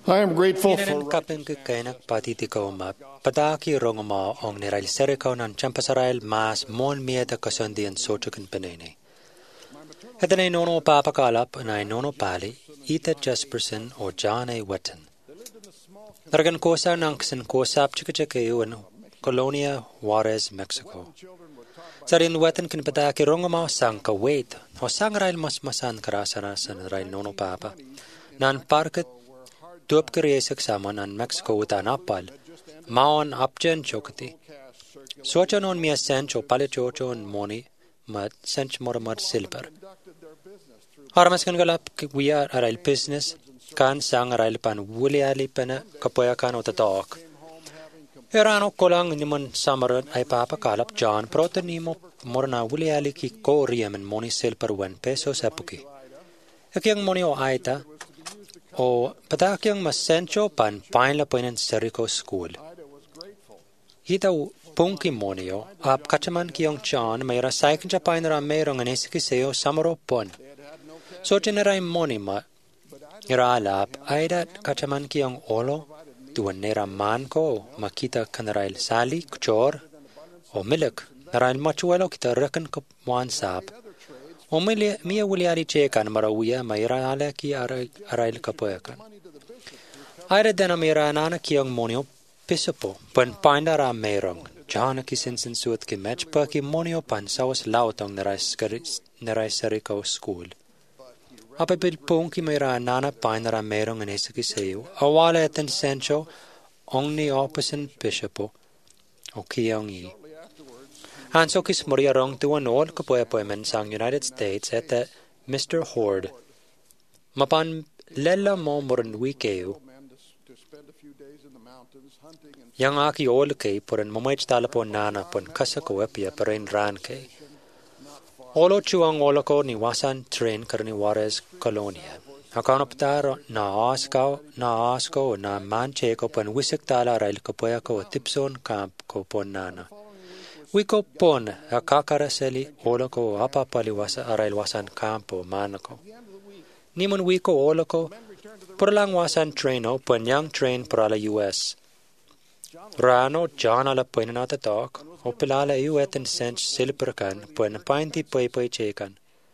I am grateful Inanan for kapeng kainak patiti kauma, pataki rongoma ong nirail serikaw ng champasarail mas mon mieta kasundian sochukin penene. Ito na nono papakalap na nono pali, Ita Jesperson o John A. Wetton. Naragan kosa ng kasan kosap chikachakayo in Colonia Juarez, Mexico. Sarin Wetton kin pataki rongoma sang kawait, o sang rail mas masan karasara sa rail nono papa, nan parket Tuap kariyesak saman an Mexico utan apal, maon apjen chokati. Socha non mia sench o palichocho on moni, mat sench moramad silver. Haramas kan galap wiya arail business, kan sang arail pan wuliali pena kapoya kan utatok. Erano kolang nimon samaran ay papakalap John proto nimo morna wuliali ki ko riyaman moni silver 1 peso sapuki. Ekyang moni o aita, o patakyang masencho pan pain la poinan seriko school. Ita pungki monio ap kachaman kiyong John may rasaikin siya pain ra mayroong anisiki sayo samaro pon. So generay moni ma iralap ay dat kachaman kiyong olo tuwan nera man ko makita kanarail sali kuchor o milik narail machuelo kita rekan kapwan sap. O mia wuliari chekan marawia mairala ki arail kapoyakan. Aira dena mairanana kiyong monio pisopo pan paindara mayrong John kisinsin suot ki match pa ki monio pan sawas lautong naray sarikaw school. Apapil pong ki mairanana paindara mayrong anesaki sayo awala etan sencho ong ni opposite pisopo o kiyong i. Hanso kis moria rong tuwan all kapoy-appointment sang United States at Mr. Horde. Mapan lela mo moran wikeo. Yang aki all kay poran mamaych talapon nana pon kasako epia parain ran kay. Olo chuang olo ko ni wasan train karni Juarez Colonia. Akanoptaro na asko na manche ko pon wisik tala rail kapoya ko tipson camp ko pon nana. Wiko pon a kakaraseli oloko apapaliwasa arailwasan campo manako. Nimon wiko oloko porlang wasan traino ponyang train porala US. Rano John ala poinanata talk o pilala iuetan sench silperkan pon painti poi chekan.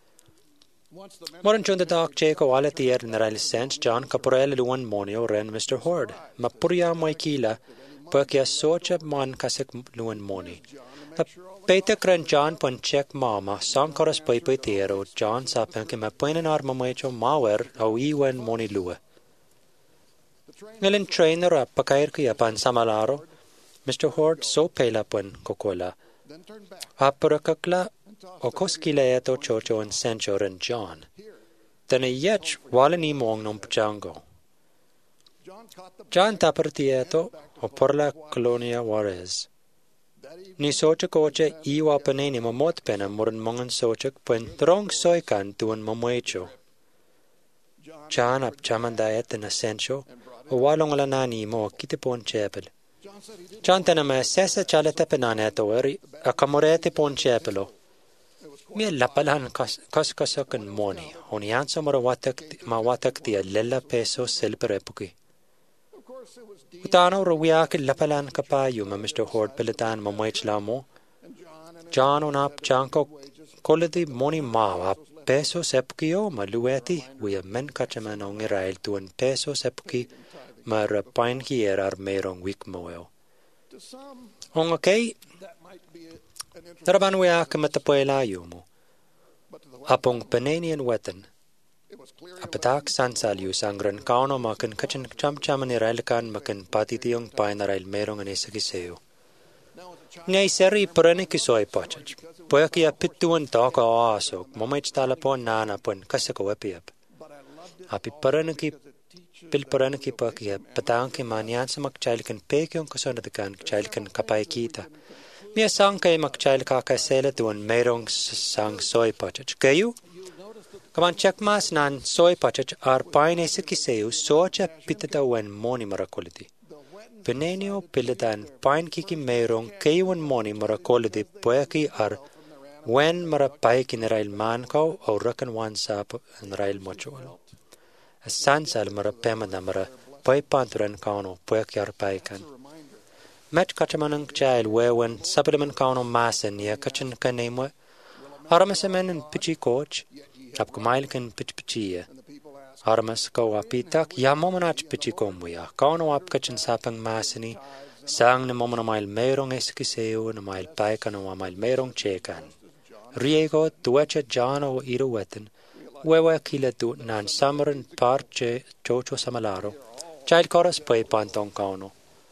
Moran chunda talk cheko ala tier narail sench John caporel luan monio ren Mr. Horde. Mapuria moikila perkia socha man kasek luan moni. Peter kren John pon check mama sang koras poi tiero John sapen ke ma poinan arma moecho mawer au iwen moni lua. Ngalen trainer a pakair ki apan samalaro Mr. Horde so pela pon kokola. Apurakakla o koskila eto chocho en sencho ren John. Tene yech wala ni mong nom pchango. John tapertieto o porla Colonia Juarez. Ni sochak oche iwa paneni mamot pena moran mongan sochak pen trong soikan tuan mamuecho. John ap chamandayet en asensyo o walong alanani mo kitipon chepel. John tenama sesa chaleta penaneto eri akamorete pon chepelo. Mia lapalan kaskasakan moni onianso mawatak tia lela peso silper epuki. Utano rawiak lapalan kapayo ma Mr. Horde pelitan mamuech lamo. John onap chanko koledi moni mawa peso sepukio malueti wia men kachaman ong Israel tuan peso sepuki ma rapain ki erar merong wik moel. Ong okay, taraban wiak matapuela yumo. Apong Pananian Wetton. Apatak sansal sangran kauno makan kachan cham-chaman irailkan makan patitiyong painarail merong anisakiseo. Ngay seri parani kisoy pachach. Poya kia pituan taka asok, mamaich talapon nana pon kasako epiap. Api parani ki pilparani ki pakia patang ki manyan sa makchailkan pekyong kasonadakan chailkan kapay kita. Mia sang kay makchail kakasela tuan merong sang soy pachach. Kayo? Kaman chakmas nan soy pachach ar paine sikiseu socha pitatawen moni marakoliti. Penenio pilitan pain kiki merong kaywan moni marakoliti poyaki ar wen marapay kinirail mankau au rakan wan sap nrail mocholo. Asansal marapemada mara pai panturan kauno puek yar paikan. Met kachamanang child wewen supplement kauno masen ya kachin kanemwe. Aramasemen in pichi coach, ap kumailkin pichpichia. Armas ko apitak ya momanach pichi komwia. Kauno ap kachin sapang maseni. Sang na momana mail merong eskiseo na mail paikan o mail merong chekan. Riego tuacha jano iro wetin. Wewe kila tu nan samaran parche chocho samalaro. Child chorus pai pantong kauno.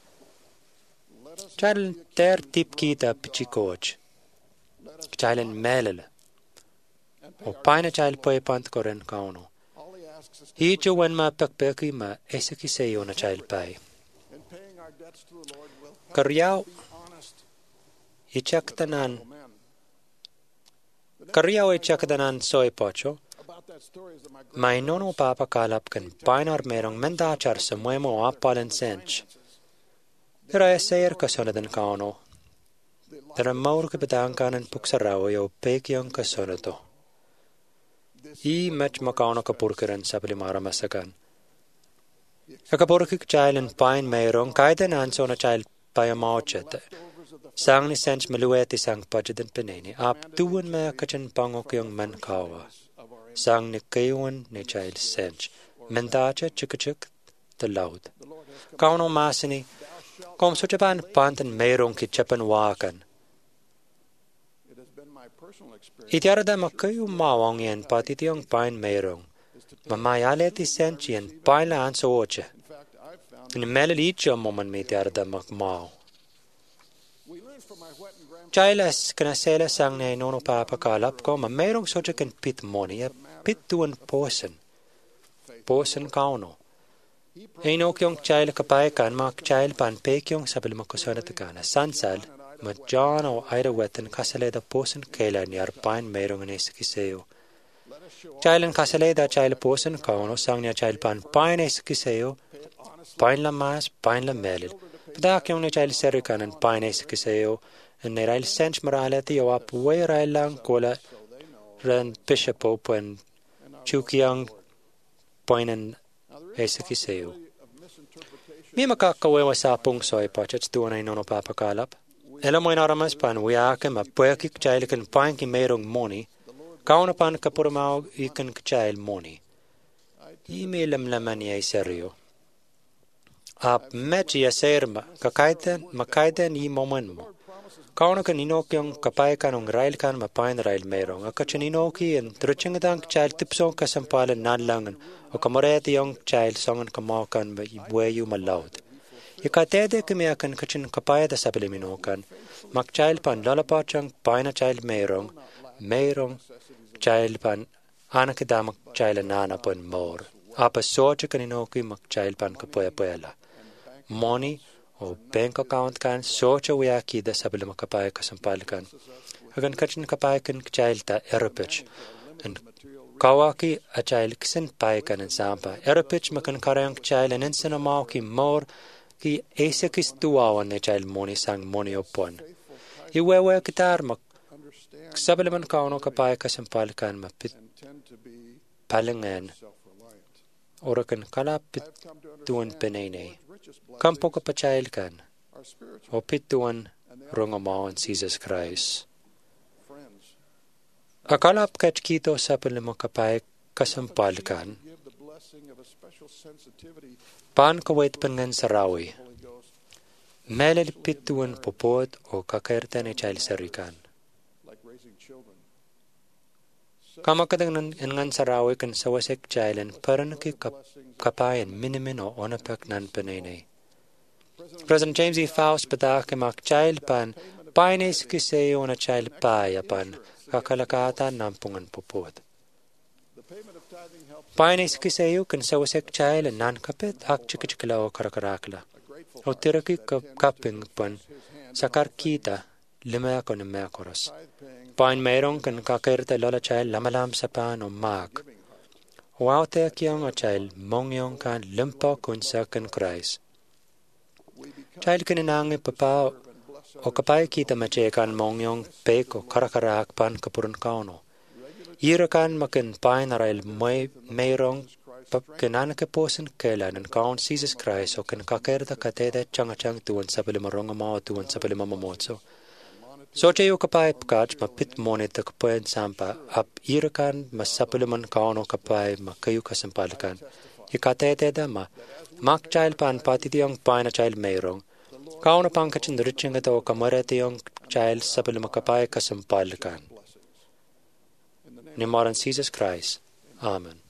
Child ter tip kita pichi coach. Child melele. O paina child pai pant koren kauno. Ijo wen ma pekpeki ma eskiseo na child pai. Karyao ichaktanan soy pocho. Mai nono papa kalap kan painar merong mendachar sa muemo apalen sench. Ira esayer kasonadan kauno. Tara maur ke bedangkanan puksarawo yo pekyong kasonato. I match makauno kapurkiran saplimara masakan. Akapurkik chailen pain merong kaiden ansona child payamauchet. Sang ni sench malueti sang pajadan peneni. Ap tuun me kachin pangokyong man kawa. Sang ni kayuan ni child sench. Mendacha chikachik the loud. Kauno masini. Kom suchapan pantan merong kichapan wakan. Itiarada makayu mawang yan patitiyong pain merong. Mamayaleti sench yan pain la anso oche. Nimelalicho moman mi tiarada makmao. Chailas kanasela sang na nono papa kalap ko ma merong socha kan pit moni ya pit tuan posen. Posen kauno. Eino kyong chail kapay kan mak chail pan pe kyong sabil makosona takana. Sansal ma John o aira wetan kasaleda posen kailan yar pain merong anesakiseo. Chailan kasaleda chail posen kauno sang na chail pan pain anesakiseo. Pain la mas, pain la melil. Padak yung na chail serikanan pain anesakiseo. En rail sench morality o ap way rail lang kola ren bishopo pen chukiang poinen esakiseo. Mi makakawewa sa pung soy pachats tuon ay nono papakalap. Ela mo inaramas pan wiake ma puekik chailikan pain ki merong moni. Kauna pan kapurmao ikan chail moni. Imi lamlaman yay serio. Ap mechi yaserma kakaiten i momen mo. Kauna kan inokyong kapay kanong rail kan mapain rail merong. Akachan inoki en truchingadang child tipsong kasampalan nanlangan o kamorete yung child songan kamakan buwayu malaud. Ikatede kamiakan kachin kapay da sabiliminokan. Mak child pan lalapachang paina child merong child pan anakadamak child nana pan mor. Apa socha kan inoki mak child pan kapuya-puyala. Money o bank account kan socha wiyaki da sabil makapay kasampal kan. Hagan kachin kapay kan child ta erapich. And kawaki a child kisin pay kan en sampa. Erapich makan karayang child en ensinamaw ki mor ki esekis tuwawan ne child moni sang moni opon. Iwewe kitar mak sabil man kauno kapay kasampal kan mapit palingan. Orakan kalapit tuan penene. Kampo ka pachail kan. O pituan rongamawan Jesus Christ. Akalap kachkito sa palimokapay kasampal kan. Pan kawait pangan sarawi. Melel pituan popot o kakertan e chail sarikan. Kamakadang ngan sarawi kan sawasek chailan paran ki kapayan minimin o onapak nan panene. President James E. Faust patak mak child pan painis kiseyo na child paya pan kakalakatan nampungan popot. Painis kiseyo kan sawasek child nan kapit ak chikikla o karakarakla. O tiraki kaping pan sakar kita lima ko na mekoros. Pain merong kan kakirta lola child lamalam sa pan o mag. Wow te kyang o child mongyong kan limpa kunsa kan Christ. Child kaninangi papa o kapay kita machekan mongyong pek o karakarak pan kapurun kauno. Ira kan makin pain arail merong kinanakipusin kailanan kaon Jesus Christ o kinakakerta katete changachang tuan sa palimarongama o tuan sa palimamamotso. So chayo kapay pkach mapit monit kapayan sampa ap irakan masapaliman kaon o kapay makayu kasampalikan. Ikatete dama mak child pan patitiyong paina child mayrong. Kaon pang kachin riching ito kamaretiyong child sa palimakapay kasampalikan. Ni Maran Jesus Christ. Amen.